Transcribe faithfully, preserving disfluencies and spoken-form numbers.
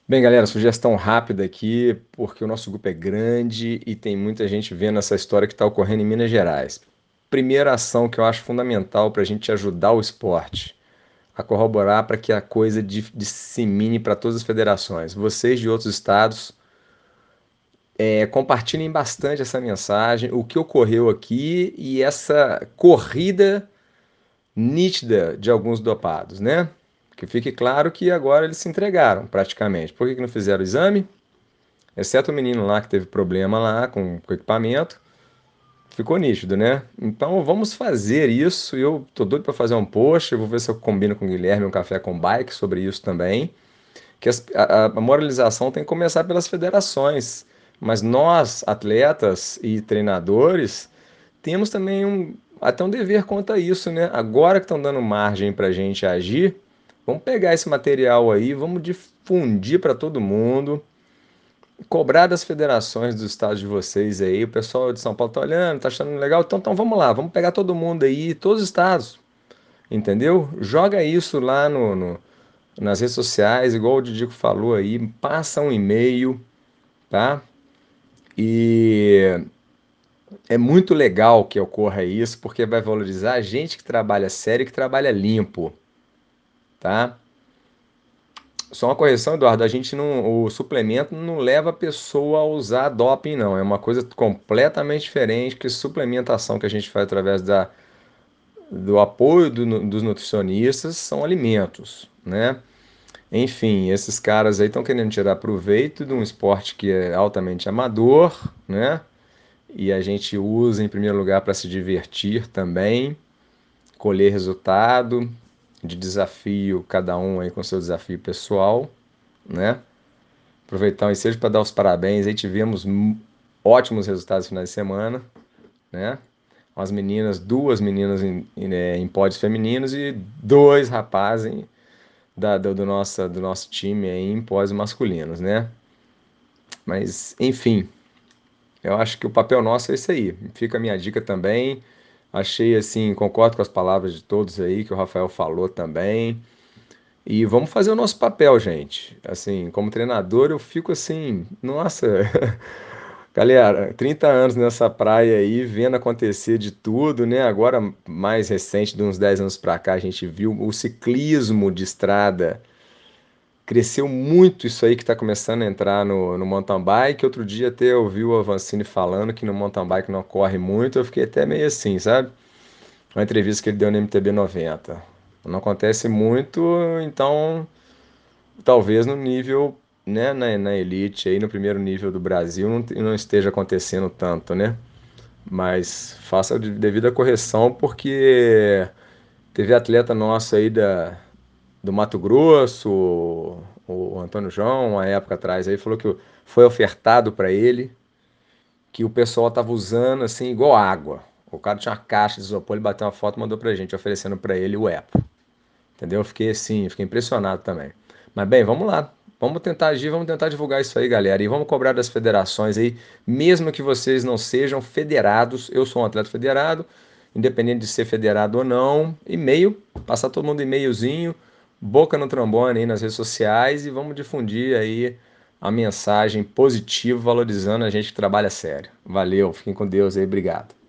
Bem, galera, sugestão rápida aqui, porque o nosso grupo é grande e tem muita gente vendo essa história que está ocorrendo em Minas Gerais. Primeira ação que eu acho fundamental para a gente ajudar o esporte a corroborar para que a coisa di- dissemine para todas as federações. Vocês de outros estados, é, compartilhem bastante essa mensagem, o que ocorreu aqui e essa corrida nítida de alguns dopados, né? Que fique claro que agora eles se entregaram praticamente. Por que que não fizeram o exame? Exceto o menino lá que teve problema lá com, com o equipamento, ficou nítido, né? Então vamos fazer isso. Eu tô doido para fazer um post. Eu vou ver se eu combino com o Guilherme um café com bike sobre isso também. Que as- a, a moralização tem que começar pelas federações, mas nós, atletas e treinadores, temos também um, até um dever quanto a isso, né? Agora que estão dando margem para a gente agir, vamos pegar esse material aí, vamos difundir para todo mundo, cobrar das federações dos estados de vocês aí. O pessoal de São Paulo tá olhando, tá achando legal. Então, então vamos lá, vamos pegar todo mundo aí, todos os estados, entendeu? Joga isso lá no, no- nas redes sociais, igual o Didico falou aí, passa um e-mail, tá? E é muito legal que ocorra isso, porque vai valorizar a gente que trabalha sério e que trabalha limpo, tá? Só uma correção, Eduardo, a gente não, o suplemento não leva a pessoa a usar doping, não. É uma coisa completamente diferente que suplementação que a gente faz através da, do apoio do nu- dos nutricionistas são alimentos, né? Enfim, esses caras aí estão querendo tirar proveito de um esporte que é altamente amador, né? E a gente usa em primeiro lugar para se divertir também, colher resultado, de desafio, cada um aí com seu desafio pessoal, né? Aproveitar o ensejo para dar os parabéns. Aí tivemos mu- ótimos resultados no final de semana, né? As meninas, duas meninas em, em, eh, em pódios femininos e dois rapazes em- da, do, do, nossa, do nosso time aí em pódios masculinos, né? Mas, enfim, eu acho que o papel nosso é esse aí. Fica a minha dica também. Achei assim, concordo com as palavras de todos aí que o Rafael falou também. E vamos fazer o nosso papel, gente. Assim, como treinador, eu fico assim, nossa, galera, trinta anos nessa praia aí, vendo acontecer de tudo, né? Agora, mais recente, de uns dez anos pra cá, a gente viu o ciclismo de estrada. Cresceu muito isso aí que tá começando a entrar no, no mountain bike. Outro dia até eu ouvi o Avancini falando que no mountain bike não corre muito. Eu fiquei até meio assim, sabe? Uma entrevista que ele deu no M T B noventa. Não acontece muito, então talvez no nível, né, na, na elite aí, no primeiro nível do Brasil, não, te- não esteja acontecendo tanto, né? Mas faça a de- devida correção, porque teve atleta nosso aí da, do Mato Grosso, o, o Antônio João, uma época atrás aí, falou que foi ofertado para ele, que o pessoal tava usando assim, igual água. O cara tinha uma caixa de isopor, ele bateu uma foto e mandou pra gente, oferecendo pra ele o EPO. Entendeu? Eu fiquei assim, fiquei impressionado também. Mas bem, vamos lá. Vamos tentar agir, vamos tentar divulgar isso aí, galera. E vamos cobrar das federações aí, mesmo que vocês não sejam federados. Eu sou um atleta federado, independente de ser federado ou não. E-mail, passar todo mundo e-mailzinho, boca no trombone aí nas redes sociais e vamos difundir aí a mensagem positiva, valorizando a gente que trabalha sério. Valeu, fiquem com Deus aí, obrigado.